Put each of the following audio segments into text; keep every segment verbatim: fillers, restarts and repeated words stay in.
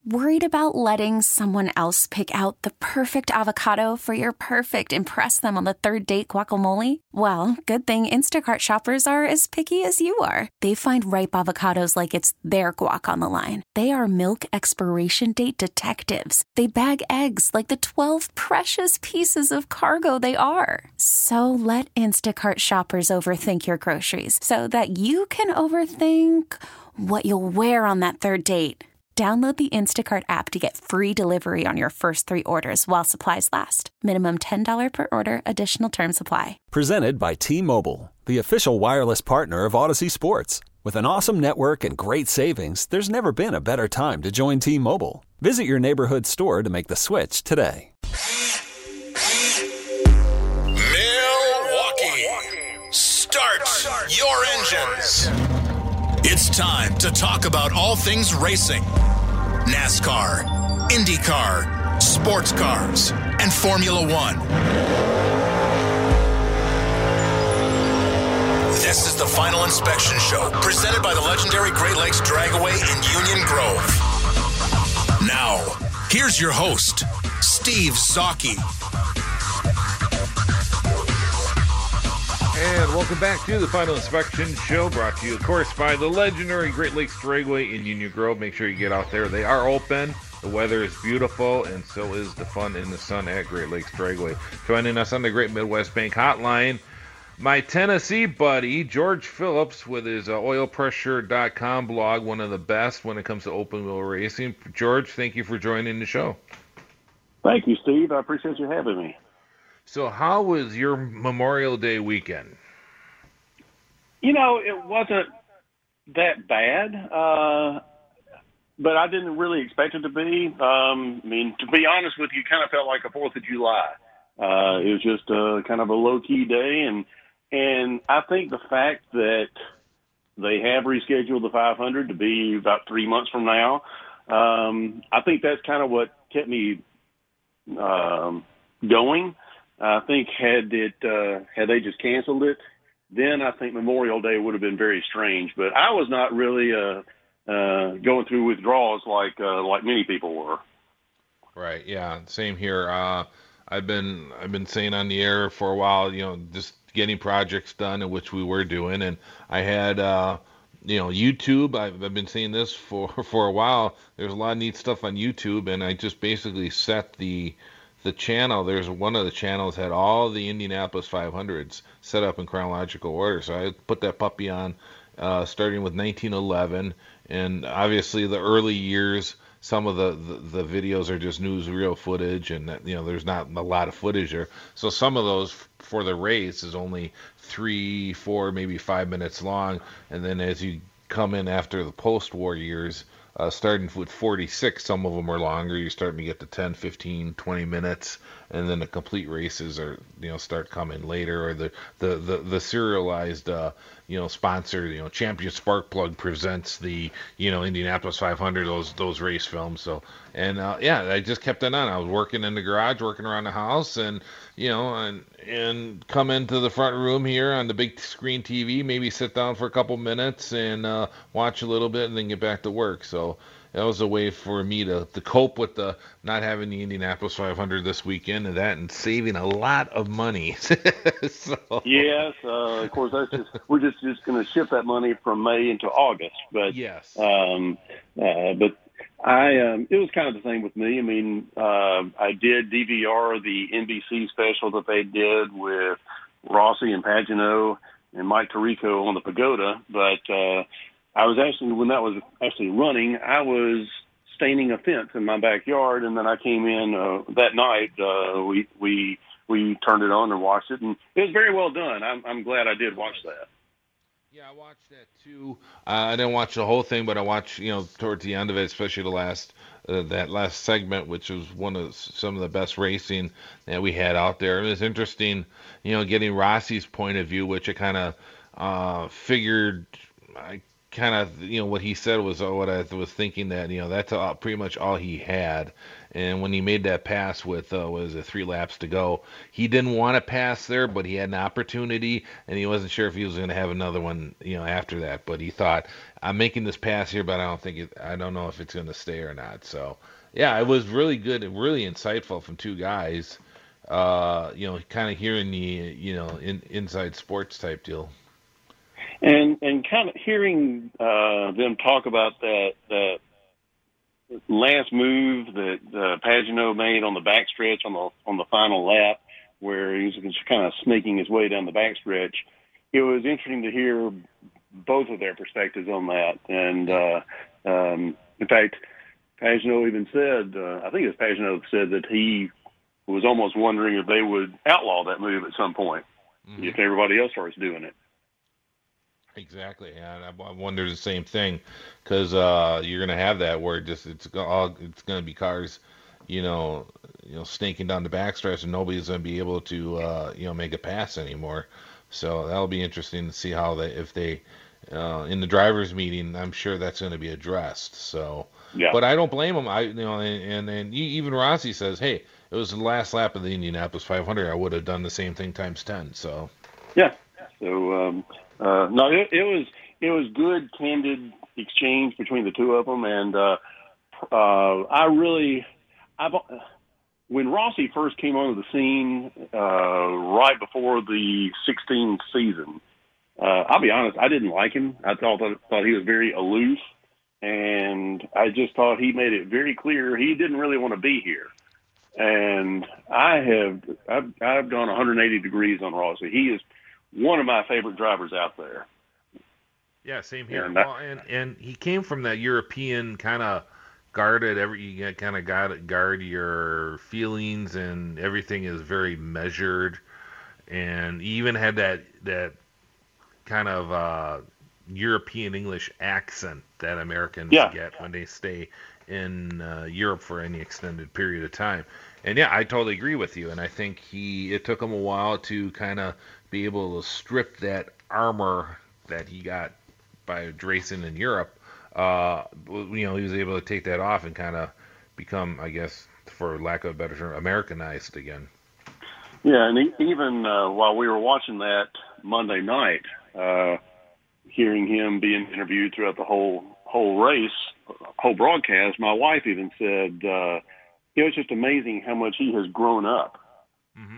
Worried about letting someone else pick out the perfect avocado for your perfect impress them on the third date guacamole? Well, good thing Instacart shoppers are as picky as you are. They find ripe avocados like it's their guac on the line. They are milk expiration date detectives. They bag eggs like the twelve precious pieces of cargo they are. So let Instacart shoppers overthink your groceries so that you can overthink what you'll wear on that third date. Download the Instacart app to get free delivery on your first three orders while supplies last. Minimum ten dollars per order. Additional terms apply. Presented by T-Mobile, the official wireless partner of Odyssey Sports. With an awesome network and great savings, there's never been a better time to join T-Mobile. Visit your neighborhood store to make the switch today. Milwaukee, start your engines. It's time to talk about all things racing. NASCAR, IndyCar, sports cars, and Formula One. This is the Final Inspection Show, presented by the legendary Great Lakes Dragaway in Union Grove. Now, here's your host, Steve Zocchi. And welcome back to the Final Inspection Show, brought to you, of course, by the legendary Great Lakes Dragway in Union Grove. Make sure you get out there. They are open. The weather is beautiful, and so is the fun in the sun at Great Lakes Dragway. Joining us on the Great Midwest Bank Hotline, my Tennessee buddy, George Phillips, with his uh, oil pressure dot com blog, one of the best when it comes to open wheel racing. George, thank you for joining the show. Thank you, Steve. I appreciate you having me. So how was your Memorial Day weekend? You know, it wasn't that bad, uh, but I didn't really expect it to be. Um, I mean, to be honest with you, it kind of felt like a fourth of July. Uh, it was just a, kind of a low-key day, and and I think the fact that they have rescheduled the five hundred to be about three months from now, um, I think that's kind of what kept me um, going. I think had it uh, had they just canceled it, then I think Memorial Day would have been very strange. But I was not really uh, uh, going through withdrawals like uh, like many people were. Right. Yeah. Same here. Uh, I've been I've been saying on the air for a while, you know, just getting projects done, in which we were doing, and I had. Uh, You know, YouTube, I've, I've been saying this for, for a while. There's a lot of neat stuff on YouTube, and I just basically set the the channel. There's one of the channels had all the Indianapolis five hundreds set up in chronological order. So I put that puppy on uh, starting with nineteen eleven, and obviously the early years, some of the, the, the videos are just newsreel footage, and that, you know, there's not a lot of footage there. So some of those for the race is only three, four, maybe five minutes long, and then as you come in after the post-war years, uh, starting with forty-six, some of them are longer. You're starting to get to ten, fifteen, twenty minutes, and then the complete races are, you know, start coming later, or the the the, the serialized uh, you know, sponsor, you know, Champion Spark Plug presents the, you know, Indianapolis five hundred, those those race films. So, and uh, yeah, I just kept it on. I was working in the garage, working around the house, and you know, and and come into the front room here on the big screen T V, maybe sit down for a couple minutes and uh, watch a little bit, and then get back to work. So that was a way for me to, to cope with the not having the Indianapolis five hundred this weekend, and that, and saving a lot of money. So. Yes, uh, of course. That's just, we're just, just going to shift that money from May into August. But yes, um, uh, but I um, it was kind of the same with me. I mean, uh, I did D V R the N B C special that they did with Rossi and Pagenaud and Mike Tirico on the Pagoda, but. Uh, I was actually, when that was actually running, I was staining a fence in my backyard, and then I came in uh, that night. Uh, we we we turned it on and watched it, and it was very well done. I'm I'm glad I did watch that. Yeah, I watched that too. Uh, I didn't watch the whole thing, but I watched, you know, towards the end of it, especially the last uh, that last segment, which was one of some of the best racing that we had out there. It was interesting, you know, getting Rossi's point of view, which I kind of uh, figured I kind of, you know, what he said was uh, what I was thinking, that, you know, that's all, pretty much all he had. And when he made that pass with, uh, what was it, three laps to go, he didn't want to pass there, but he had an opportunity, and he wasn't sure if he was going to have another one, you know, after that. But he thought, I'm making this pass here, but I don't think it, I don't know if it's going to stay or not. So, yeah, it was really good and really insightful from two guys, uh, you know, kind of hearing the, you know, in, inside sports type deal. And and kind of hearing uh, them talk about that that last move that uh, Pagenaud made on the backstretch on the on the final lap, where he was just kind of snaking his way down the backstretch. It was interesting to hear both of their perspectives on that. And uh, um, in fact, Pagenaud even said, uh, I think it was Pagenaud said that he was almost wondering if they would outlaw that move at some point, mm-hmm. if everybody else starts doing it. Exactly, and I wonder the same thing, because uh, you're going to have that where just it's all it's going to be cars, you know, you know, snaking down the backstretch, and nobody's going to be able to, uh, you know, make a pass anymore. So that'll be interesting to see how they, if they, uh, in the drivers' meeting, I'm sure that's going to be addressed. So, yeah. But I don't blame them. I, you know, and and, and even Rossi says, hey, it was the last lap of the Indianapolis five hundred. I would have done the same thing times ten. So. Yeah. So. Um... Uh, no, it, it was it was good, candid exchange between the two of them, and uh, uh, I really, I when Rossi first came onto the scene uh, right before the sixteen season, uh, I'll be honest, I didn't like him. I thought thought he was very aloof, and I just thought he made it very clear he didn't really want to be here. And I have I've, I've gone one hundred eighty degrees on Rossi. He is one of my favorite drivers out there. Yeah, same here. And, well, and and he came from that European kind of guarded. Every you kind of got to guard your feelings, and everything is very measured. And he even had that that kind of uh, European English accent that Americans yeah. get when they stay in uh, Europe for any extended period of time. And yeah, I totally agree with you. And I think he it took him a while to kind of be able to strip that armor that he got by racing in Europe. Uh, you know, he was able to take that off and kind of become, I guess, for lack of a better term, Americanized again. Yeah, and even uh, while we were watching that Monday night, uh, hearing him being interviewed throughout the whole whole race, whole broadcast, my wife even said uh, it was just amazing how much he has grown up. Mm-hmm.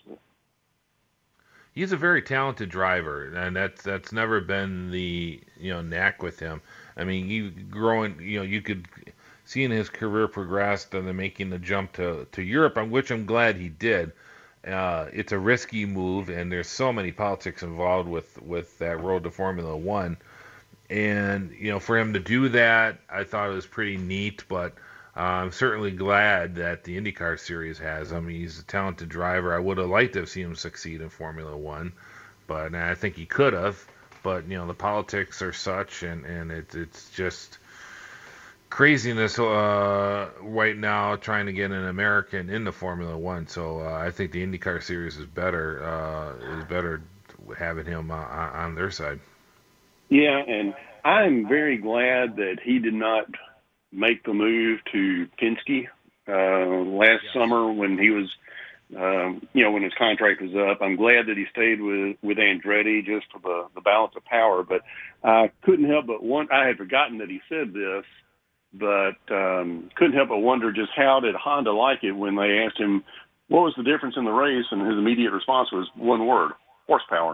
He's a very talented driver, and that's that's never been the you know knack with him. I mean, you growing, you know, you could seeing his career progress and then making the jump to to Europe, on which I'm glad he did. Uh, it's a risky move, and there's so many politics involved with with that road to Formula One. And you know, for him to do that, I thought it was pretty neat. But uh, I'm certainly glad that the IndyCar series has him. He's a talented driver. I would have liked to have seen him succeed in Formula One, but I think he could have. But you know, the politics are such, and and it, it's just craziness uh, right now trying to get an American into Formula One. So uh, I think the IndyCar series is better. Uh, is better having him uh, on their side. Yeah, and I'm very glad that he did not make the move to Penske uh, last yes. summer when he was, um, you know, when his contract was up. I'm glad that he stayed with, with Andretti just for the, the balance of power. But I couldn't help but one. I had forgotten that he said this, but um, couldn't help but wonder just how did Honda like it when they asked him what was the difference in the race, and his immediate response was one word: horsepower.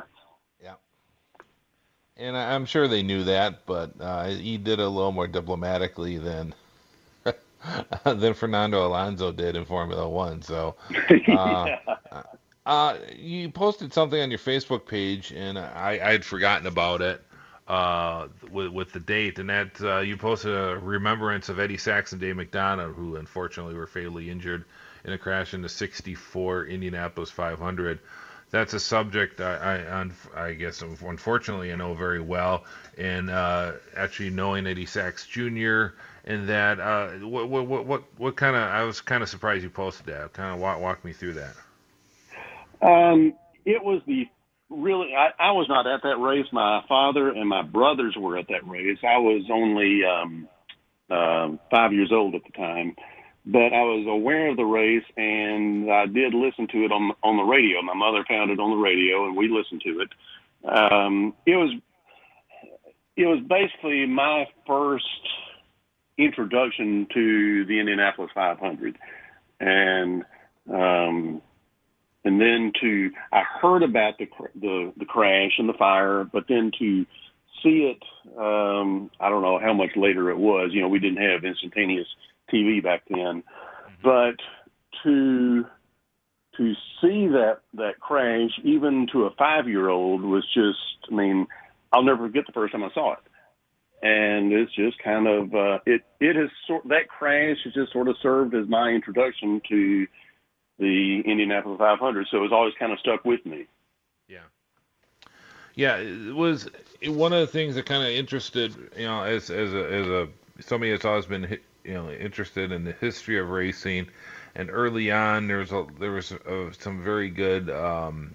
And I'm sure they knew that, but uh, he did it a little more diplomatically than than Fernando Alonso did in Formula One. So, uh, yeah. uh, you posted something on your Facebook page, and I I had forgotten about it uh, with with the date, and that uh, you posted a remembrance of Eddie Sachs and Dave McDonough, who unfortunately were fatally injured in a crash in the sixty-four Indianapolis five hundred. That's a subject I, I, I guess, unfortunately, I know very well. And uh, actually knowing Eddie Sachs Junior and that, uh, what, what, what, what kind of, I was kind of surprised you posted that. Kind of walk, walk me through that. Um, it was the really, I, I was not at that race. My father and my brothers were at that race. I was only um, uh, five years old at the time, but I was aware of the race, and I did listen to it on on the radio. My mother found it on the radio, and we listened to it. Um, it was it was basically my first introduction to the Indianapolis five hundred, and um, and then to I heard about the the the crash and the fire, but then to see it, um, I don't know how much later it was. You know, we didn't have instantaneous T V back then, but to to see that that crash, even to a five-year-old, was just, I mean, I'll never forget the first time I saw it. And it's just kind of, uh, it, it has sort that crash has just sort of served as my introduction to the Indianapolis five hundred. So it's always kind of stuck with me. Yeah. Yeah. It was one of the things that kind of interested, you know, as, as a, as a, somebody that's always been, you know, interested in the history of racing. And early on, there was a, there was a, some very good, um,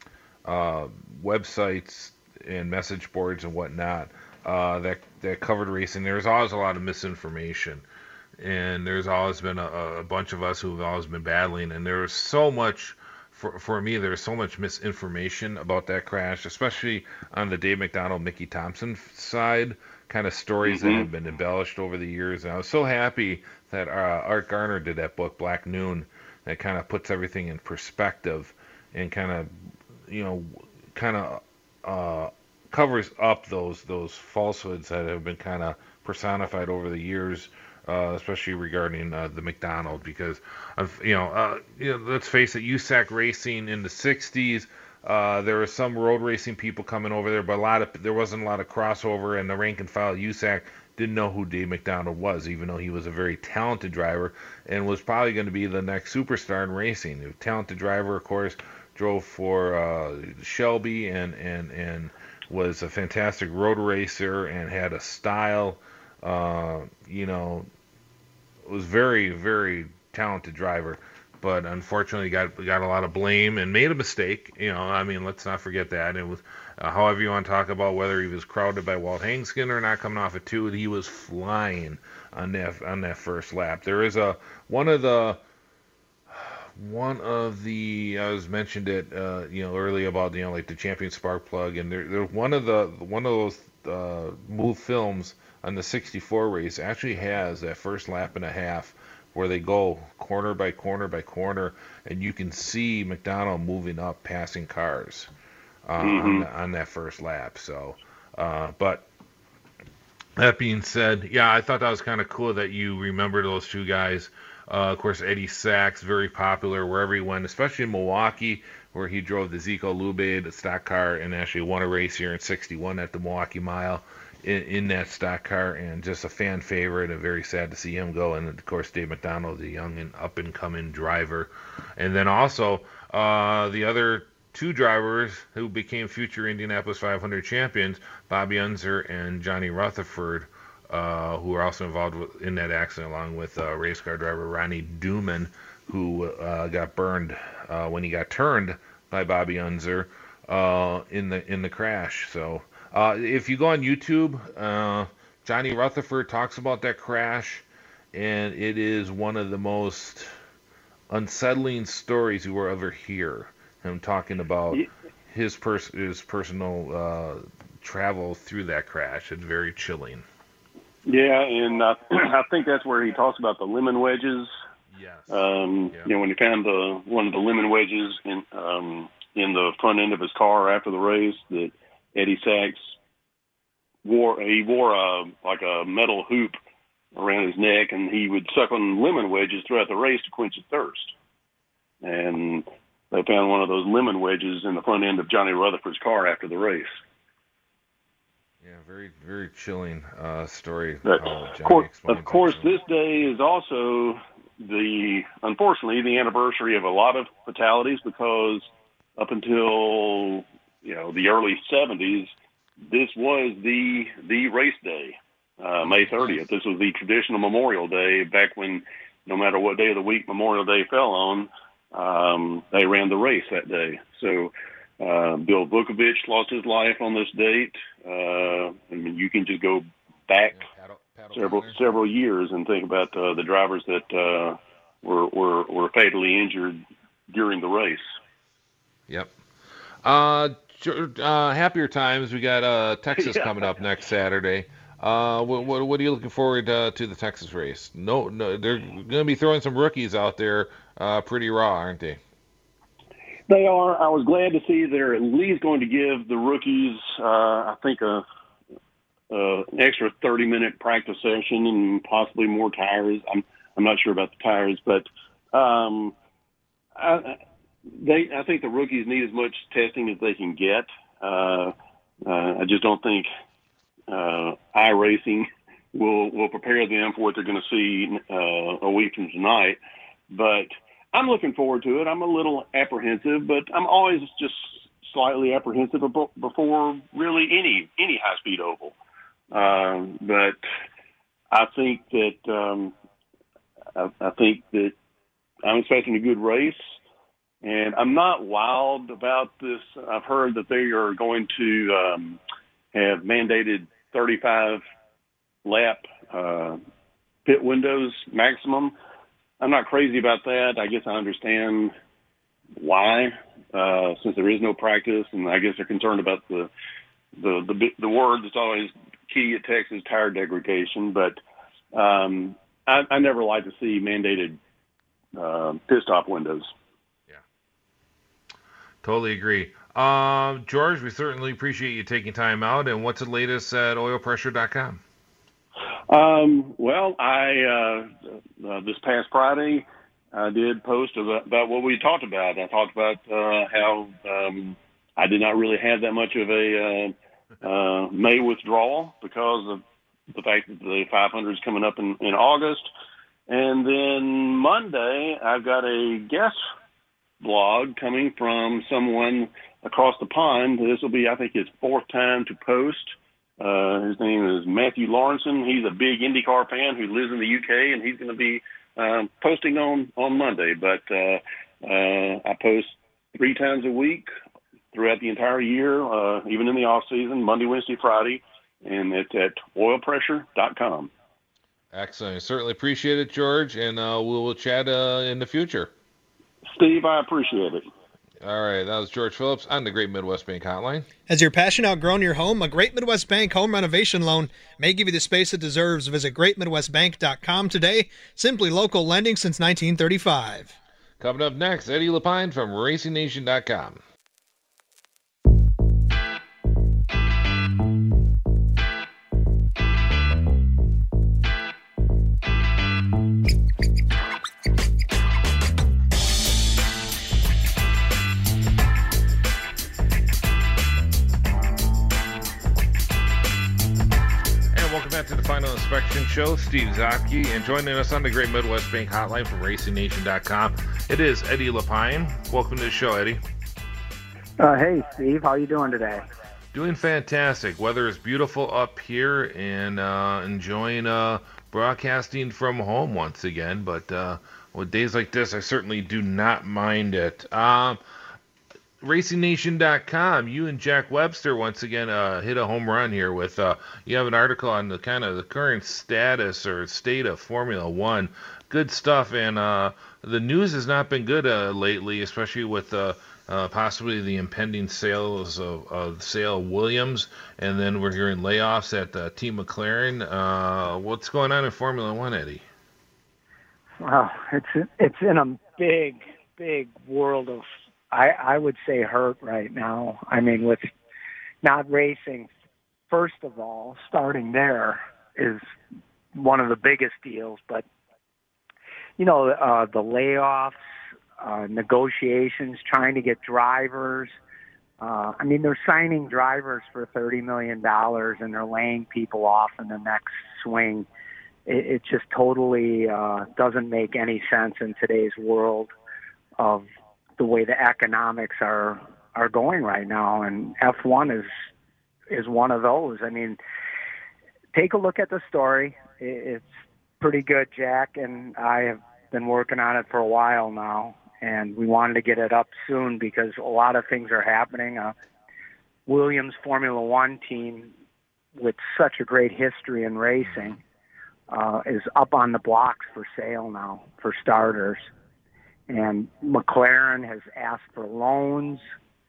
uh, websites and message boards and whatnot. Uh, that that covered racing. There's always a lot of misinformation, and there's always been a, a bunch of us who've always been battling. And there was so much, for for me, there was so much misinformation about that crash, especially on the Dave McDonald, Mickey Thompson side, kind of stories Mm-hmm. that have been embellished over the years. And I was so happy that uh, Art Garner did that book, Black Noon, that kind of puts everything in perspective and kind of, you know, kind of. Uh, covers up those those falsehoods that have been kind of personified over the years, uh, especially regarding uh, the McDonald, because of, you know, uh, you know, let's face it, U S A C racing in the sixties, uh, there were some road racing people coming over there, but a lot of there wasn't a lot of crossover, and the rank and file U S A C didn't know who Dave McDonald was, even though he was a very talented driver and was probably going to be the next superstar in racing. A talented driver, of course, drove for uh, Shelby and and and was a fantastic road racer and had a style, uh, you know, was very, very talented driver, but unfortunately got got a lot of blame and made a mistake. You know, I mean, let's not forget that. It was, uh, however you want to talk about whether he was crowded by Walt Hangskin or not coming off at two, he was flying on that on that first lap. There is a one of the One of the I was mentioned it uh, you know earlier about you know like the Champion Spark Plug, and there there one of the one of those uh, move films on the sixty-four race actually has that first lap and a half where they go corner by corner by corner, and you can see McDonald moving up, passing cars uh, mm-hmm. on, the, on that first lap. So, uh, but that being said, yeah, I thought that was kind of cool that you remember those two guys. Uh, of course, Eddie Sachs, very popular wherever he went, especially in Milwaukee, where he drove the Zico Lube, the stock car, and actually won a race here in sixty-one at the Milwaukee Mile in, in that stock car, and just a fan favorite, and very sad to see him go. And, of course, Dave McDonald, the young and up-and-coming driver. And then also uh, the other two drivers who became future Indianapolis five hundred champions, Bobby Unser and Johnny Rutherford, Uh, who are also involved with, in that accident, along with uh, race car driver Ronnie Duman, who uh, got burned uh, when he got turned by Bobby Unser uh, in the in the crash. So uh, if you go on YouTube, uh, Johnny Rutherford talks about that crash, and it is one of the most unsettling stories you will ever hear. Him talking about his pers- his personal uh, travel through that crash. It's very chilling. Yeah, and uh, I think that's where he talks about the lemon wedges. Yes. Um, yeah. You know, when he found the one of the lemon wedges in um, in the front end of his car after the race, that Eddie Sachs wore. He wore a like a metal hoop around his neck, and he would suck on lemon wedges throughout the race to quench his thirst. And they found one of those lemon wedges in the front end of Johnny Rutherford's car after the race. Yeah, very, very chilling uh, story. But, uh, of course, of course this day is also the, unfortunately, the anniversary of a lot of fatalities, because up until, you know, the early seventies, this was the the race day, uh, May thirtieth. This was the traditional Memorial Day, back when no matter what day of the week Memorial Day fell on, um, they ran the race that day. So Uh, Bill Vukovich lost his life on this date. Uh, I mean, you can just go back Yeah, paddle, paddle several Connor. several years and think about uh, the drivers that uh, were, were were fatally injured during the race. Yep. Uh, uh, happier times. We got uh, Texas Yeah. coming up next Saturday. Uh, what, what, what are you looking forward uh, to the Texas race? No, no, they're going to be throwing some rookies out there, uh, pretty raw, aren't they? They are. I was glad to see they're at least going to give the rookies, uh, I think, a, a an extra thirty minute practice session and possibly more tires. I'm I'm not sure about the tires, but um, I, they I think the rookies need as much testing as they can get. Uh, uh, I just don't think uh, iRacing will will prepare them for what they're going to see uh, a week from tonight, but I'm looking forward to it. I'm a little apprehensive, but I'm always just slightly apprehensive before really any any high speed oval. Um, but I think that um, I, I think that I'm expecting a good race, and I'm not wild about this. I've heard that they are going to um, have mandated thirty-five lap uh, pit windows maximum. I'm not crazy about that. I guess I understand why, uh, since there is no practice, and I guess they're concerned about the the the, the word that's always key at Texas, tire degradation. But um, I, I never like to see mandated uh, pit stop windows. Yeah, totally agree. Uh, George, we certainly appreciate you taking time out. And what's the latest at oil pressure dot com? Um, well, I, uh, uh, this past Friday, I did post about, about what we talked about. I talked about, uh, how, um, I did not really have that much of a, uh, uh, May withdrawal because of the fact that the five hundred is coming up in, in August. And then Monday, I've got a guest blog coming from someone across the pond. This will be, I think, his fourth time to post. Uh, his name is Matthew Lawrenson. He's a big IndyCar fan who lives in the U K, and he's going to be um, posting on, on Monday. But uh, uh, I post three times a week throughout the entire year, uh, even in the off season, Monday, Wednesday, Friday, and it's at oil pressure dot com. Excellent. I certainly appreciate it, George, and uh, we'll, we'll chat uh, in the future. Steve, I appreciate it. All right, that was George Phillips on the Great Midwest Bank Hotline. Has your passion outgrown your home? A Great Midwest Bank home renovation loan may give you the space it deserves. Visit great midwest bank dot com today. Simply local lending since nineteen thirty-five. Coming up next, Eddie Lapine from racing nation dot com. To the Final Inspection Show, Steve Zotke, and joining us on the Great Midwest Bank Hotline from racing nation dot com, it is Eddie Lapine. Welcome to the show, Eddie. Uh, hey, Steve. How you doing today? Doing fantastic. Weather is beautiful up here, and uh, enjoying uh, broadcasting from home once again. But uh, with days like this, I certainly do not mind it. Um, racing nation dot com, you and Jack Webster once again uh, hit a home run here with uh, you have an article on the kind of the current status or state of Formula One. Good stuff, and uh, the news has not been good uh, lately, especially with uh, uh, possibly the impending sales of, of sale of Williams, and then we're hearing layoffs at uh, Team McLaren. Uh, what's going on in Formula One, Eddie? Well, it's it's in a big, big world of I, I would say hurt right now. I mean, with not racing, first of all, starting there is one of the biggest deals. But, you know, uh, the layoffs, uh, negotiations, trying to get drivers. Uh, I mean, they're signing drivers for thirty million dollars and they're laying people off in the next swing. It, it just totally uh, doesn't make any sense in today's world of the way the economics are are going right now, and F one is is one of those. I mean, take a look at the story. It's pretty good. Jack and I have been working on it for a while now, and we wanted to get it up soon because a lot of things are happening. Uh, Williams Formula One team with such a great history in racing uh, is up on the blocks for sale now, for starters. And McLaren has asked for loans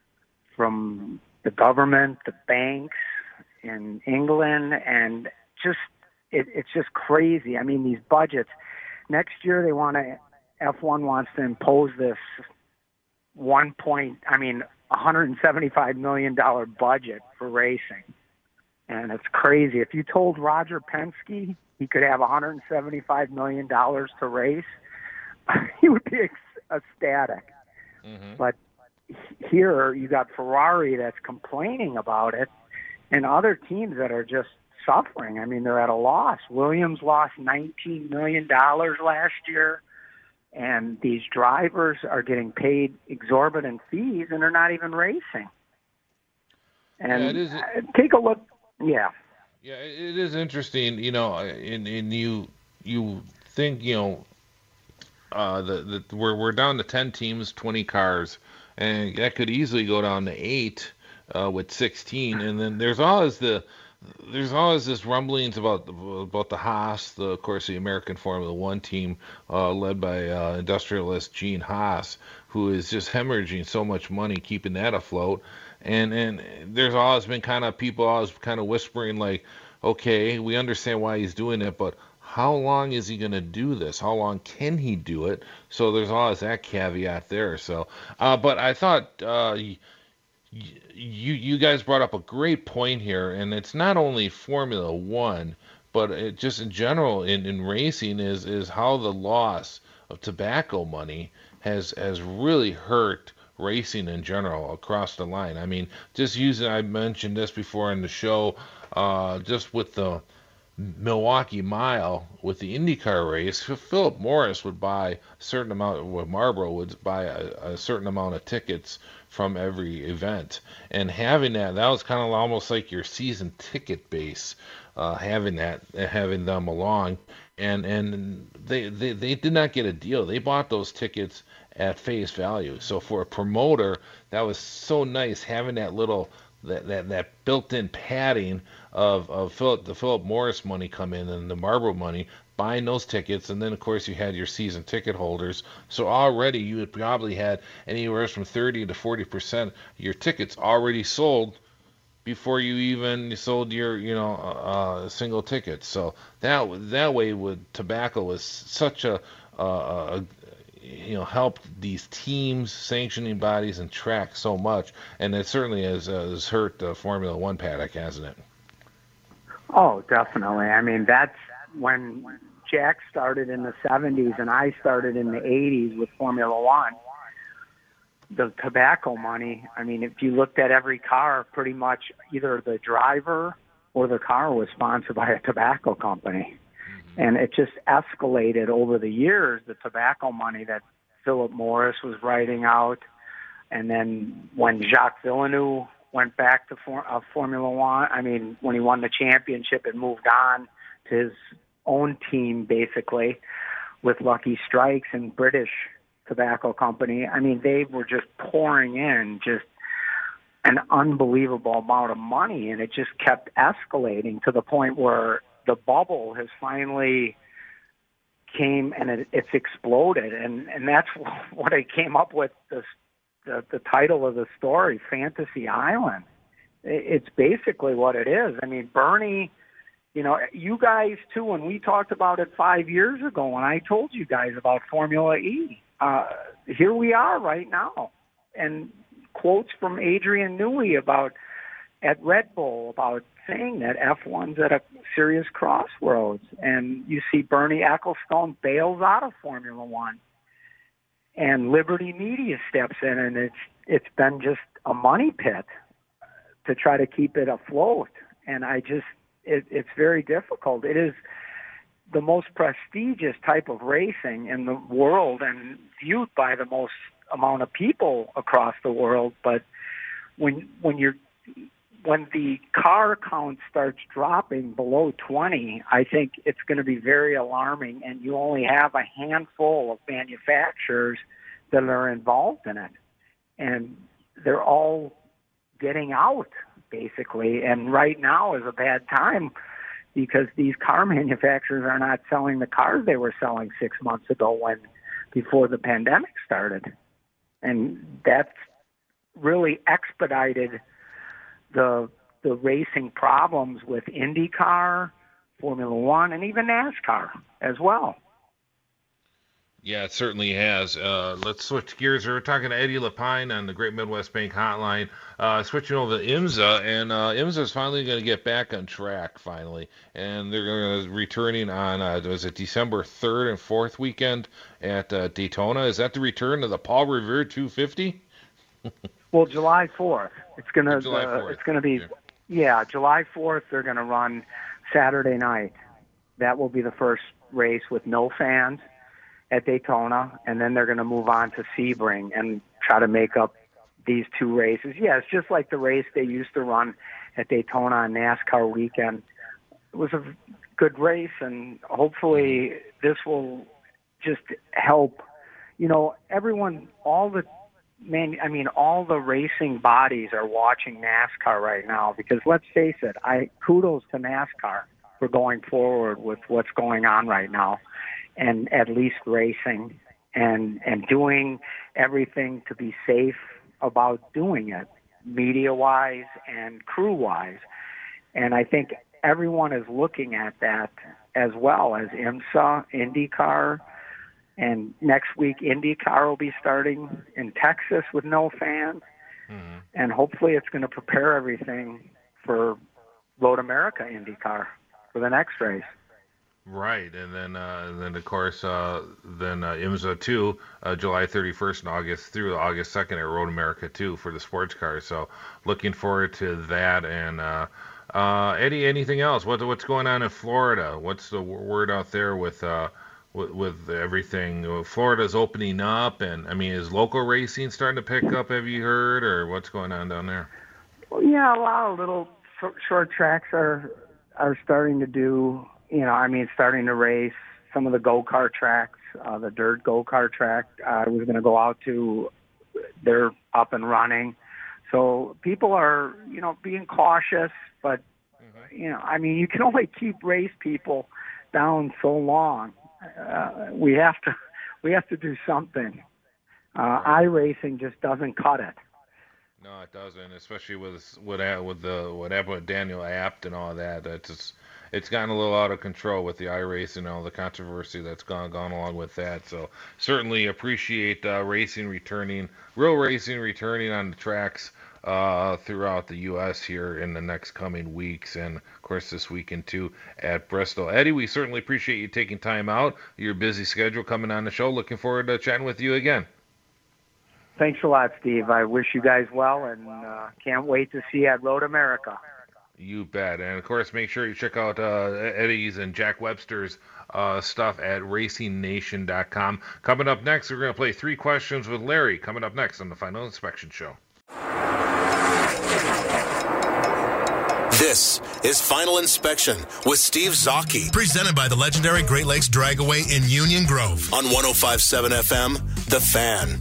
from the government, the banks in England, and just it, it's just crazy. I mean, these budgets. Next year, they want to. F one wants to impose this one point. I mean, one hundred seventy-five million dollars budget for racing, and it's crazy. If you told Roger Penske he could have one hundred seventy-five million dollars to race, he would be ecstatic. Mm-hmm. But here you got Ferrari that's complaining about it, and other teams that are just suffering. I mean, they're at a loss. Williams lost nineteen million dollars last year, and these drivers are getting paid exorbitant fees, and they're not even racing. And yeah, it is, take a look. Yeah. Yeah, it is interesting, you know, and, and you you think, you know, uh, the, the, we're, we're down to ten teams, twenty cars, and that could easily go down to eight uh, with sixteen, and then there's always the There's always this rumblings about about the Haas, the, of course, the American Formula One team uh, led by uh, industrialist Gene Haas, who is just hemorrhaging so much money keeping that afloat. And and there's always been kind of people always kind of whispering like, okay, we understand why he's doing it, but how long is he going to do this? How long can he do it? So there's always that caveat there. So, uh, but I thought. Uh, You you guys brought up a great point here, and it's not only Formula One, but it just in general in, in racing is is how the loss of tobacco money has has really hurt racing in general across the line. I mean, just using, I mentioned this before in the show, uh, just with the Milwaukee Mile, with the IndyCar race, Philip Morris would buy a certain amount, with Marlboro would buy a, a certain amount of tickets from every event, and having that, that was kind of almost like your season ticket base, uh, having that, having them along, and and they, they they did not get a deal. They bought those tickets at face value. So for a promoter, that was so nice having that little that that, that built-in padding of of Philip, the Philip Morris money come in and the Marlboro money, buying those tickets, and then of course you had your season ticket holders. So already you had probably had anywhere from thirty to forty percent of your tickets already sold before you even sold your, you know, uh, single ticket. So that that way with tobacco was such a, uh, a you know, helped these teams, sanctioning bodies, and track so much, and it certainly has, uh, has hurt the Formula One paddock, hasn't it? Oh, definitely. I mean, that's when Jack started in the seventies and I started in the eighties with Formula One. The tobacco money, I mean, if you looked at every car, pretty much either the driver or the car was sponsored by a tobacco company. Mm-hmm. And it just escalated over the years, the tobacco money that Philip Morris was writing out. And then when Jacques Villeneuve went back to for, uh, Formula One, I mean, when he won the championship and moved on to his own team, basically, with Lucky Strikes and British Tobacco Company. I mean, they were just pouring in just an unbelievable amount of money, and it just kept escalating to the point where the bubble has finally came and it, it's exploded. And, and that's what I came up with, this, the, the title of the story, Fantasy Island. It's basically what it is. I mean, Bernie, you know, you guys, too, when we talked about it five years ago, when I told you guys about Formula E, uh, here we are right now. And quotes from Adrian Newey about at Red Bull about saying that F one's at a serious crossroads. And you see Bernie Ecclestone bails out of Formula One. And Liberty Media steps in, and it's it's been just a money pit to try to keep it afloat. And I just, it, it's very difficult. It is the most prestigious type of racing in the world and viewed by the most amount of people across the world. But when when you're when the car count starts dropping below twenty, I think it's going to be very alarming, and you only have a handful of manufacturers that are involved in it. And they're all getting out, basically. And right now is a bad time because these car manufacturers are not selling the cars they were selling six months ago when before the pandemic started. And that's really expedited the the racing problems with IndyCar, Formula One, and even NASCAR as well. Yeah, it certainly has. Uh, let's switch gears. We're talking to Eddie Lapine on the Great Midwest Bank Hotline. Uh, switching over to IMSA, and uh, IMSA is finally going to get back on track, finally. And they're going to returning on, uh, was it December third and fourth weekend at uh, Daytona? Is that the return of the Paul Revere two fifty? Well, July fourth. It's going to July uh, fourth. It's going to be, Yeah. yeah, July fourth, they're going to run Saturday night. That will be the first race with no fans at Daytona, and then they're going to move on to Sebring and try to make up these two races. Yeah, it's just like the race they used to run at Daytona on NASCAR weekend. It was a good race, and hopefully this will just help. You know, everyone, all the man, I mean, all the racing bodies are watching NASCAR right now because let's face it, I kudos to NASCAR for going forward with what's going on right now. And at least racing and and doing everything to be safe about doing it, media-wise and crew-wise. And I think everyone is looking at that as well as IMSA, IndyCar, and next week IndyCar will be starting in Texas with no fans. Mm-hmm. And hopefully it's going to prepare everything for Road America IndyCar for the next race. Right, and then uh, and then of course uh, then uh, IMSA two, uh, July thirty-first and August through August second at Road America two for the sports cars. So looking forward to that. And uh, uh, Eddie, anything else? What what's going on in Florida? What's the word out there with uh, with, with everything? Florida's opening up, and I mean, is local racing starting to pick up? Have you heard, or what's going on down there? Well, yeah, a lot of little short, short tracks are are starting to do. You know, I mean, starting to race some of the go-kart tracks, uh, the dirt go-kart track uh, I was going to go out to, they're up and running. So people are, you know, being cautious, but, mm-hmm. you know, I mean, you can only keep race people down so long. Uh, we have to, we have to do something. Uh, iRacing just doesn't cut it. No, it doesn't, especially with with with the what happened with Daniel Abt and all that. It's just, it's gotten a little out of control with the iRacing and all the controversy that's gone gone along with that. So certainly appreciate uh, racing returning, real racing returning on the tracks uh, throughout the U S here in the next coming weeks, and of course this weekend too at Bristol. Eddie, we certainly appreciate you taking time out, your busy schedule coming on the show. Looking forward to chatting with you again. Thanks a lot, Steve. I wish you guys well, and uh, can't wait to see you at Road America. You bet. And, of course, make sure you check out uh, Eddie's and Jack Webster's uh, stuff at racing nation dot com. Coming up next, we're going to play Three Questions with Larry, coming up next on the Final Inspection Show. This is Final Inspection with Steve Zocchi, presented by the legendary Great Lakes Dragaway in Union Grove on one oh five point seven F M, The Fan.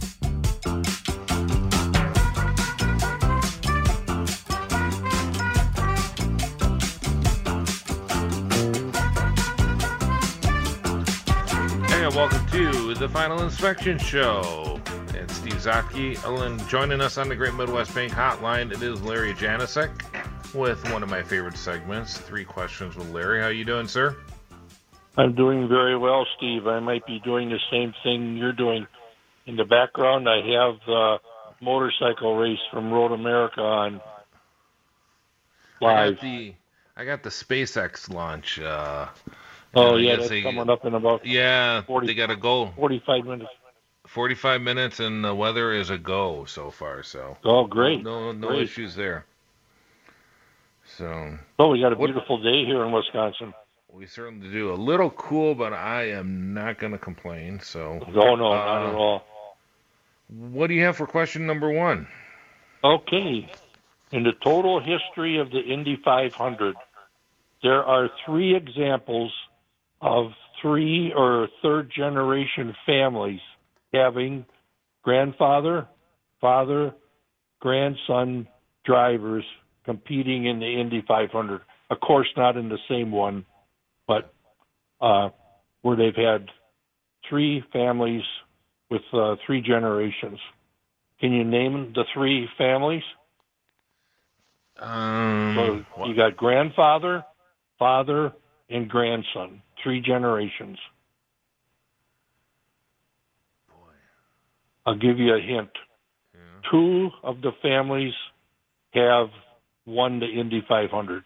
Welcome to the Final Inspection Show. It's Steve Zocchi, and joining us on the Great Midwest Bank Hotline, it is Larry Janicek with one of my favorite segments, Three Questions with Larry. How you doing, sir? I'm doing very well, Steve. I might be doing the same thing you're doing. In the background, I have the motorcycle race from Road America on live. I got the, I got the SpaceX launch. Uh, Oh, you know, yeah, that's they, coming up in about yeah, forty, they got a go. forty-five minutes. forty-five minutes, and the weather is a go so far. So Oh, great. No, no, no great. issues there. So. Well, we got a what, beautiful day here in Wisconsin. We certainly do. A little cool, but I am not going to complain. So. No, no, uh, not at all. What do you have for question number one? Okay. In the total history of the Indy five hundred, there are three examples of three or third generation families having grandfather, father, grandson drivers competing in the Indy five hundred. Of course, not in the same one, but uh, where they've had three families with uh, three generations. Can you name the three families? Um, so you got grandfather, father, and grandson. Three generations. Boy. I'll give you a hint. Yeah. Two of the families have won the Indy five hundred.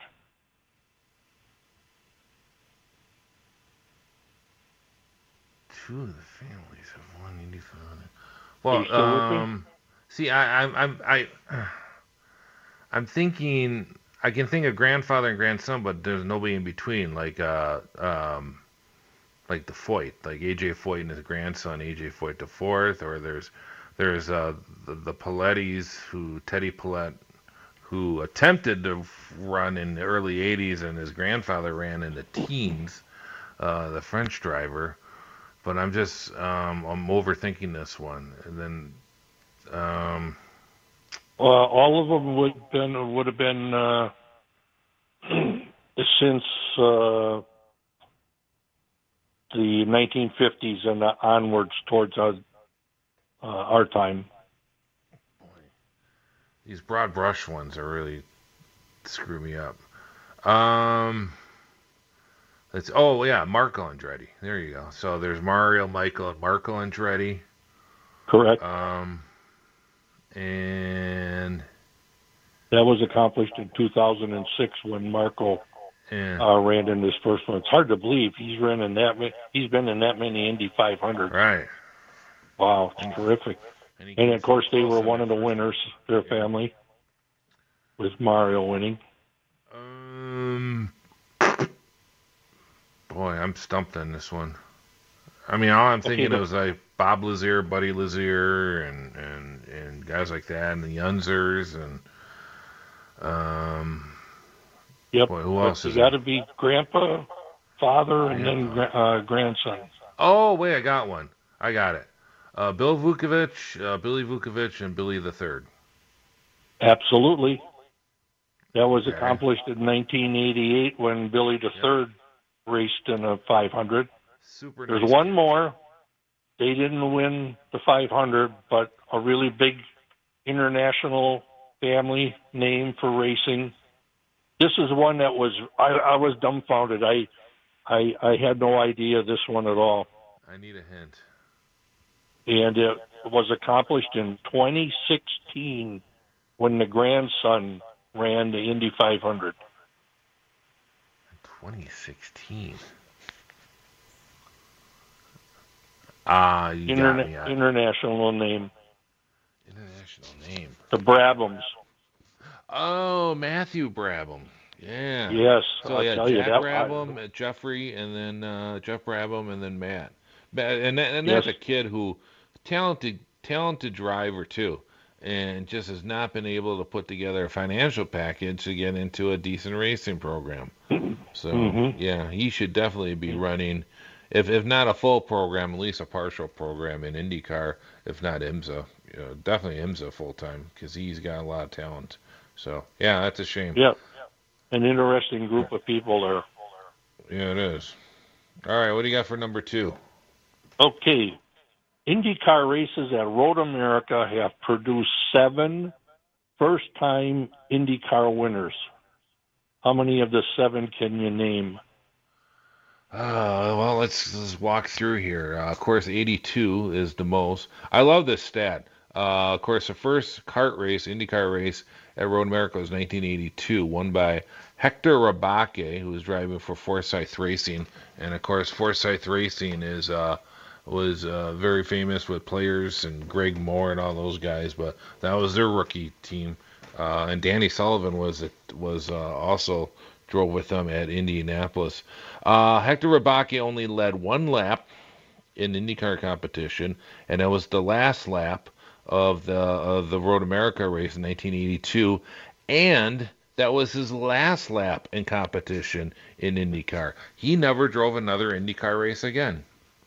Two of the families have won Indy five hundred. Well, um, see, I, I'm, I'm, I, I'm thinking. I can think of grandfather and grandson, but there's nobody in between, like, uh, um, like the Foyt, like A J Foyt and his grandson, A J Foyt the fourth, or there's, there's uh, the, the Palettis, who Teddy Paulette, who attempted to run in the early eighties, and his grandfather ran in the teens, uh, the French driver. But I'm just, um, I'm overthinking this one. And then, um, well, all of them would been would have been uh, since uh, the nineteen fifties and onwards towards our, uh, our time. Boy, these broad brush ones are really screw me up. Um. It's, oh, yeah, Marco Andretti. There you go. So there's Mario, Michael, and Marco Andretti. Correct. Um, and that was accomplished in two thousand six when Marco yeah. uh, ran in his first one. It's hard to believe he's ran in that. He's been in that many Indy five hundred. Right. Wow, it's terrific. And, and of course, they were one of the winners. Their family, with Mario winning. Um. Boy, I'm stumped on this one. I mean, all I'm thinking okay, was like Bob Lazier, Buddy Lazier, and, and, and guys like that, and the Yunzers, and um. Yep. Boy, who else is? You got to be grandpa, father, and then uh, grandson. Oh wait, I got one. I got it. Uh, Bill Vukovich, uh, Billy Vukovich, and Billy the Third. Absolutely. That was okay. accomplished in nineteen eighty-eight when Billy the yep. Third raced in a five hundred. Super. There's nice one game. more. They didn't win the five hundred, but a really big international family name for racing. This is one that was I, I was dumbfounded. I, I I had no idea this one at all. I need a hint. And it was accomplished in twenty sixteen when the grandson ran the Indy five hundred. twenty sixteen. Ah, uh, you Interna- got me. I... International name. International name. The Brabhams. Oh, Matthew Brabham. Yeah. Yes. So I'll yeah, tell Jack you that Brabham, I... Jeffrey, and then uh, Jeff Brabham, and then Matt. And and that's yes. a kid who talented, talented driver too, and just has not been able to put together a financial package to get into a decent racing program. So mm-hmm. yeah, he should definitely be running, if if not a full program, at least a partial program in IndyCar. If not IMSA, you know, definitely IMSA full time because he's got a lot of talent. So yeah, that's a shame. Yeah, an interesting group of people there. Yeah, it is. All right, what do you got for number two? Okay, IndyCar races at Road America have produced seven first-time IndyCar winners. How many of the seven can you name? Uh, well, let's, let's walk through here. Uh, of course, eighty-two is the most. I love this stat. Uh, of course, the first kart race, IndyCar race at Road America was nineteen eighty-two, won by Hector Rabake, who was driving for Forsyth Racing. And, of course, Forsyth Racing is uh, was uh, very famous with players and Greg Moore and all those guys, but that was their rookie team. Uh, and Danny Sullivan was was uh, also drove with them at Indianapolis. Uh, Hector Rabake only led one lap in IndyCar competition, and that was the last lap of the of the Road America race in nineteen eighty-two, and that was his last lap in competition in IndyCar. He never drove another IndyCar race again.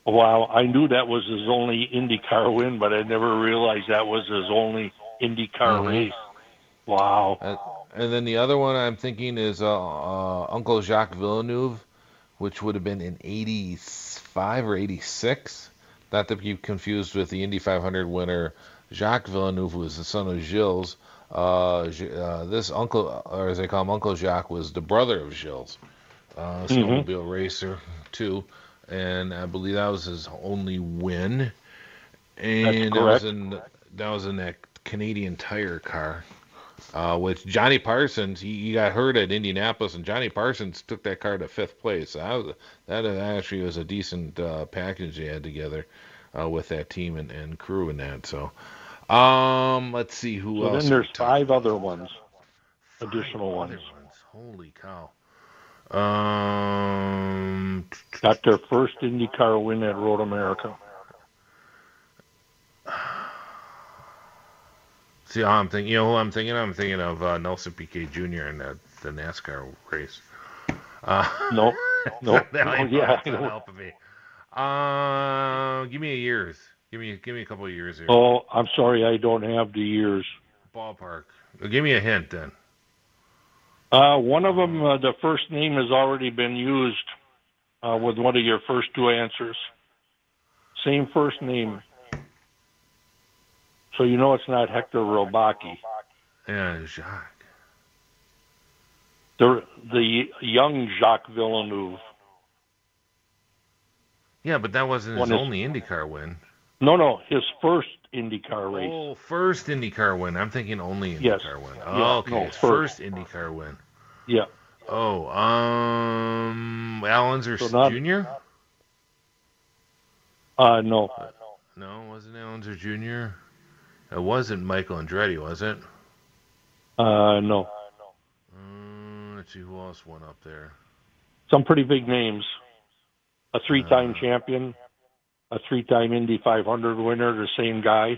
Wow, I knew that was his only IndyCar win, but I never realized that was his only IndyCar Mhm. race. Wow. And, and then the other one I'm thinking is uh, uh, Uncle Jacques Villeneuve, which would have been in eighty-five or eighty-six. Not to be confused with the Indy five hundred winner Jacques Villeneuve, who was the son of Gilles. Uh, J- uh, this uncle, or as they call him, Uncle Jacques, was the brother of Gilles, uh, snowmobile racer too, and I believe that was his only win. And that was correct. in that was in that Canadian Tire car. Uh, with Johnny Parsons, he, he got hurt at Indianapolis, and Johnny Parsons took that car to fifth place. So that, was, that actually was a decent uh, package they had together uh, with that team and, and crew and that. So, um, let's see who So else. then there's we five talked other about. ones, additional Other ones. ones. Holy cow! Um, Got their first IndyCar win at Road America. see how I'm thinking. You know who I'm thinking? I'm thinking of uh, Nelson Piquet Junior in the, the NASCAR race. Uh, No, no, that no, ain't- yeah, that's I not know. helping me. Uh, give me a years. Give me give me a couple of years here. Oh, I'm sorry, I don't have the years. Ballpark. Well, give me a hint then. Uh, one of them, uh, the first name has already been used uh, with one of your first two answers. Same first name. So you know it's not Hector Robaki. Yeah, Jacques. The, the young Jacques Villeneuve. Yeah, but that wasn't his One is- only IndyCar win. No, no, his first IndyCar race. Oh, first IndyCar win. I'm thinking only IndyCar Yes. win. Yeah, Oh, okay. no, his first. first IndyCar win. Yeah. Oh, um, Allenzer So not- Junior? Uh, no. No, wasn't Allenzer Junior? It wasn't Michael Andretti, was it? Uh, no. Um, let's see who else won up there. Some pretty big names. A three-time Uh, champion, a three-time Indy five hundred winner, the same guy.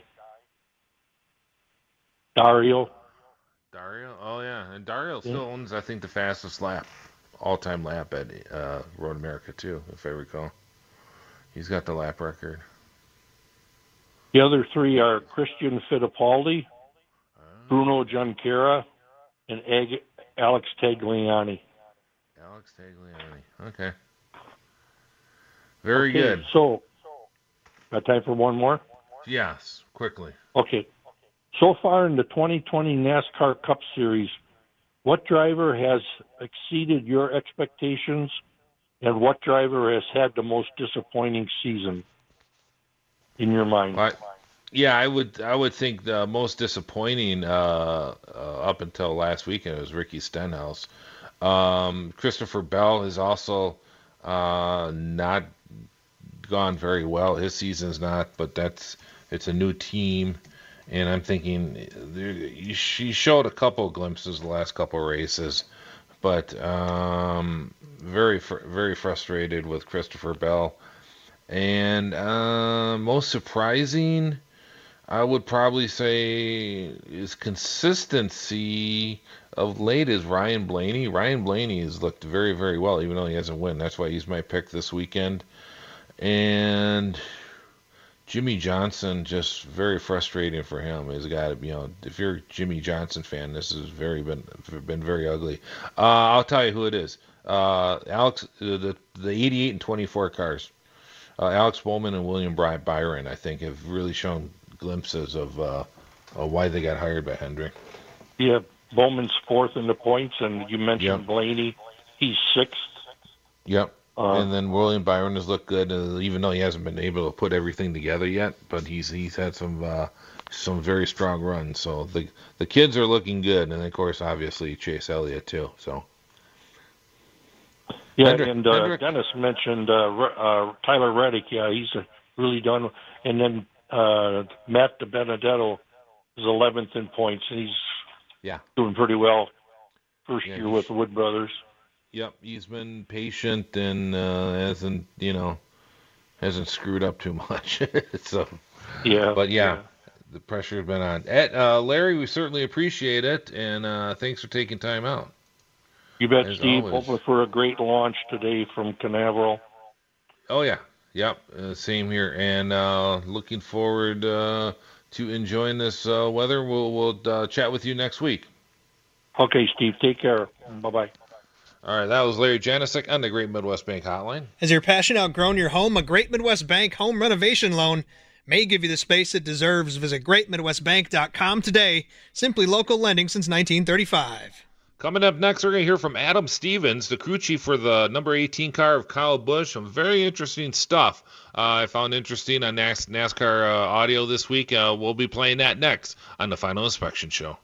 Dario. Dario? Oh, yeah. And Dario Yeah. still owns, I think, the fastest lap, all-time lap at uh, Road America, too, if I recall. He's got the lap record. The other three are Christian Fittipaldi, Bruno Junqueira, and Ag- Alex Tagliani. Alex Tagliani. Okay. Very Okay, good. So, got time for one more? Yes, quickly. Okay. So far in the twenty twenty NASCAR Cup Series, what driver has exceeded your expectations, and what driver has had the most disappointing season in your mind? I, yeah, I would I would think the most disappointing uh, uh, up until last weekend was Ricky Stenhouse. Um, Christopher Bell has also uh, not gone very well. His season's not, but that's it's a new team, and I'm thinking there, she showed a couple glimpses the last couple races, but um, very fr- very frustrated with Christopher Bell. And uh, most surprising, I would probably say, is consistency of late is Ryan Blaney. Ryan Blaney has looked very, very well, even though he hasn't won. That's why he's my pick this weekend. And Jimmy Johnson, just very frustrating for him. He's got to be, you know, if you're a Jimmy Johnson fan, this has very been been very ugly. Uh, I'll tell you who it is. Uh, Alex, the the eighty-eight and twenty-four cars. Uh, Alex Bowman and William Bry- Byron, I think, have really shown glimpses of uh, uh, why they got hired by Hendrick. Yeah, Bowman's fourth in the points, and you mentioned Yep. Blaney. He's sixth. Yep. Uh, and then William Byron has looked good, uh, even though he hasn't been able to put everything together yet. But he's he's had some uh, some very strong runs. So the the kids are looking good, and of course, obviously Chase Elliott too. So. Yeah, Hendrick- and uh, Hendrick- Dennis mentioned uh, Re- uh, Tyler Reddick. Yeah, he's uh, really done. And then uh, Matt DiBenedetto is eleventh in points, and he's Yeah. doing pretty well. First Yeah, year he's- with the Wood Brothers. Yep, he's been patient and uh, hasn't you know hasn't screwed up too much. so, Yeah. but yeah, the pressure's been on. Ed, uh, Larry, we certainly appreciate it, and uh, thanks for taking time out. You bet, As Steve. always. Hoping for a great launch today from Canaveral. Oh yeah, Yep, uh, same here. And uh, looking forward uh, to enjoying this uh, weather. We'll we'll uh, chat with you next week. Okay, Steve. Take care. Bye-bye. All right, that was Larry Janicek on the Great Midwest Bank Hotline. Has your passion outgrown your home? A Great Midwest Bank home renovation loan may give you the space it deserves. Visit great midwest bank dot com today. Simply local lending since nineteen thirty-five. Coming up next, we're going to hear from Adam Stevens, the crew chief for the number eighteen car of Kyle Busch. Some very interesting stuff uh, I found interesting on NAS- NASCAR uh, audio this week. Uh, we'll be playing that next on the Final Inspection Show.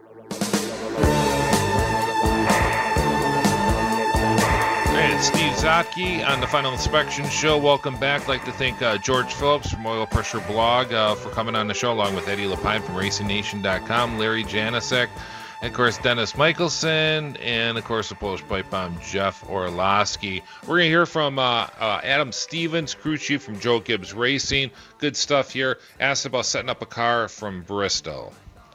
And Steve Zotke on the Final Inspection Show. Welcome back. I'd like to thank uh, George Phillips from Oil Pressure Blog uh, for coming on the show, along with Eddie Lapine from Racing Nation dot com, Larry Janicek, and, of course, Dennis Michelson, and, of course, the Polish Pipe Bomb, Jeff Orlowski. We're going to hear from uh, uh, Adam Stevens, crew chief from Joe Gibbs Racing. Good stuff here. Asked about setting up a car from Bristol.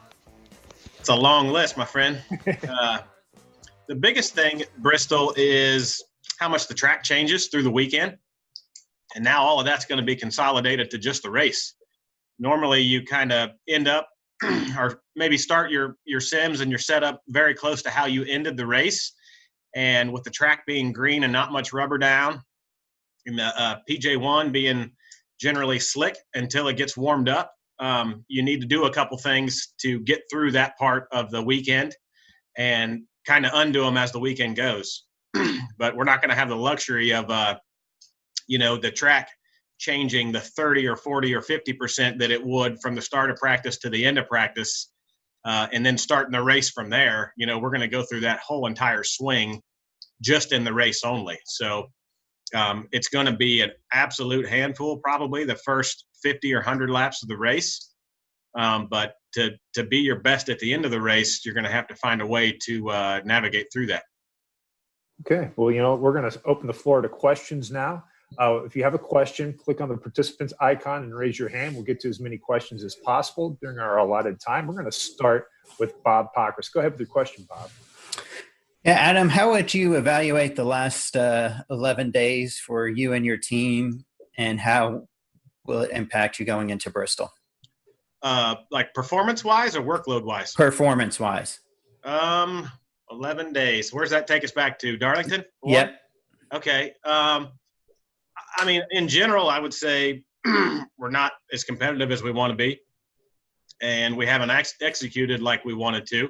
It's a long list, my friend. uh, the biggest thing at Bristol is how much the track changes through the weekend. And now all of that's going to be consolidated to just the race. Normally you kind of end up or maybe start your, your sims and your setup very close to how you ended the race. And with the track being green and not much rubber down, and the uh, P J one being generally slick until it gets warmed up, um, you need to do a couple things to get through that part of the weekend and kind of undo them as the weekend goes. But we're not going to have the luxury of, uh, you know, the track changing the thirty or forty or fifty percent that it would from the start of practice to the end of practice, uh, and then starting the race from there. You know, we're going to go through that whole entire swing just in the race only. So um, it's going to be an absolute handful, probably the first fifty or one hundred laps of the race. Um, but to, to be your best at the end of the race, you're going to have to find a way to uh, navigate through that. Okay. Well, you know, we're going to open the floor to questions now. Uh, if you have a question, click on the participants icon and raise your hand. We'll get to as many questions as possible during our allotted time. We're going to start with Bob Pockrass. Go ahead with your question, Bob. Yeah, Adam, how would you evaluate the last uh, eleven days for you and your team, and how will it impact you going into Bristol? Uh, like performance-wise or workload-wise? Performance-wise. Um, eleven days. Where's that take us back to? Darlington? Or? Yep. Okay. Um, I mean, in general, I would say we're not as competitive as we want to be, and we haven't ex- executed like we wanted to.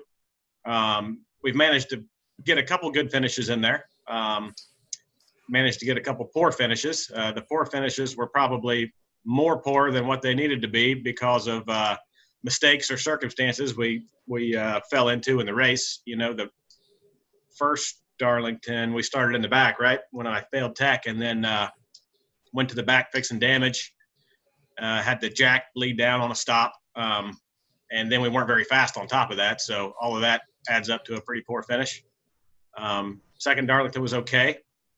Um, we've managed to get a couple good finishes in there. Um, managed to get a couple poor finishes. Uh, the poor finishes were probably more poor than what they needed to be because of uh, mistakes or circumstances we we uh, fell into in the race. You know, the first Darlington, we started in the back, right, when I failed tech, and then uh, went to the back fixing damage, uh, had the jack bleed down on a stop, um, and then we weren't very fast on top of that. So all of that adds up to a pretty poor finish. Um, second Darlington was okay.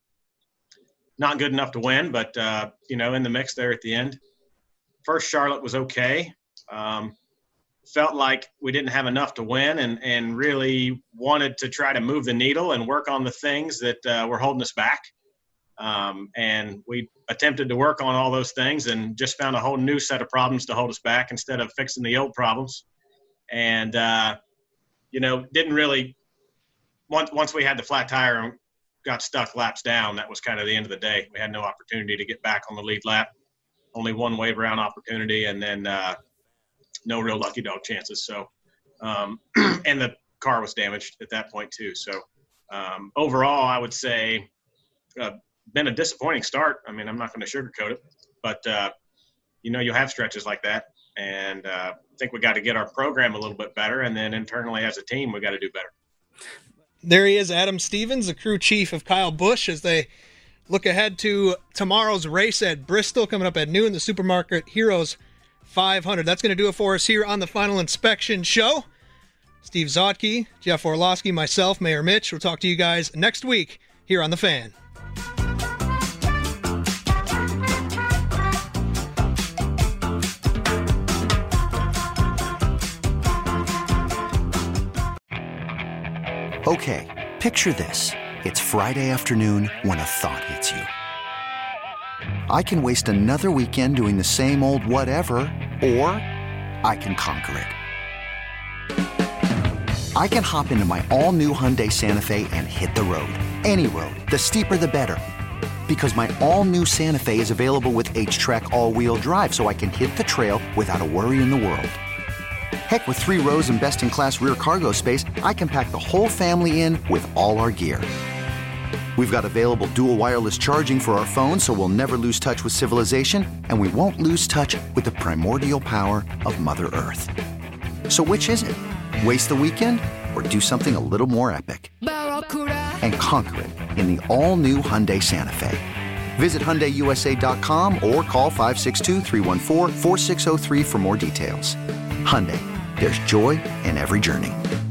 Not good enough to win, but, uh, you know, in the mix there at the end. First Charlotte was okay. Um, felt like we didn't have enough to win, and, and really wanted to try to move the needle and work on the things that uh, were holding us back. Um, and we attempted to work on all those things and just found a whole new set of problems to hold us back instead of fixing the old problems. And, uh, you know, didn't really once, once we had the flat tire and got stuck laps down, that was kind of the end of the day. We had no opportunity to get back on the lead lap, only one wave around opportunity, and then uh, no real lucky dog chances. So, um, and the car was damaged at that point too. So um, overall, I would say uh, been a disappointing start. I mean, I'm not going to sugarcoat it, but uh, you know, you have stretches like that. And uh, I think we got to get our program a little bit better. And then internally as a team, we got to do better. There he is, Adam Stevens, the crew chief of Kyle Busch, as they look ahead to tomorrow's race at Bristol, coming up at noon, the Supermarket Heroes five hundred. That's going to do it for us here on the Final Inspection Show. Steve Zotke, Jeff Orlowski, myself, Mayor Mitch. We'll talk to you guys next week here on The Fan. Okay, picture this. It's Friday afternoon when a thought hits you. I can waste another weekend doing the same old whatever, or I can conquer it. I can hop into my all-new Hyundai Santa Fe and hit the road. Any road. The steeper, the better. Because my all-new Santa Fe is available with H-Track all-wheel drive, so I can hit the trail without a worry in the world. Heck, with three rows and best-in-class rear cargo space, I can pack the whole family in with all our gear. We've got available dual wireless charging for our phones, so we'll never lose touch with civilization, and we won't lose touch with the primordial power of Mother Earth. So which is it? Waste the weekend or do something a little more epic? And conquer it in the all-new Hyundai Santa Fe. Visit Hyundai U S A dot com or call five six two, three one four, four six zero three for more details. Hyundai, there's joy in every journey.